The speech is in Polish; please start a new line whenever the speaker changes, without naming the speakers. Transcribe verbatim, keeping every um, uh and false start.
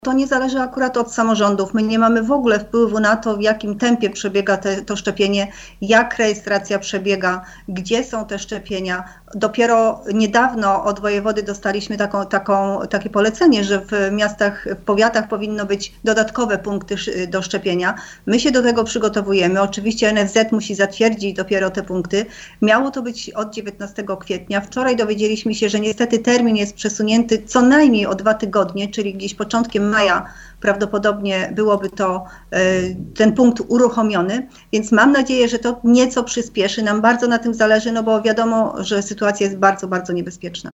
To nie zależy akurat od samorządów. My nie mamy w ogóle wpływu na to, w jakim tempie przebiega te, to szczepienie, jak rejestracja przebiega, gdzie są te szczepienia. Dopiero niedawno od wojewody dostaliśmy taką, taką, takie polecenie, że w miastach, w powiatach powinno być dodatkowe punkty do szczepienia. My się do tego przygotowujemy. Oczywiście N F Z musi zatwierdzić dopiero te punkty. Miało to być od dziewiętnastego kwietnia. Wczoraj dowiedzieliśmy się, że niestety termin jest przesunięty co najmniej o dwa tygodnie, czyli gdzieś początkiem maja prawdopodobnie byłoby to ten punkt uruchomiony, więc mam nadzieję, że to nieco przyspieszy. Nam bardzo na tym zależy, no bo wiadomo, że sytuacja jest bardzo, bardzo niebezpieczna.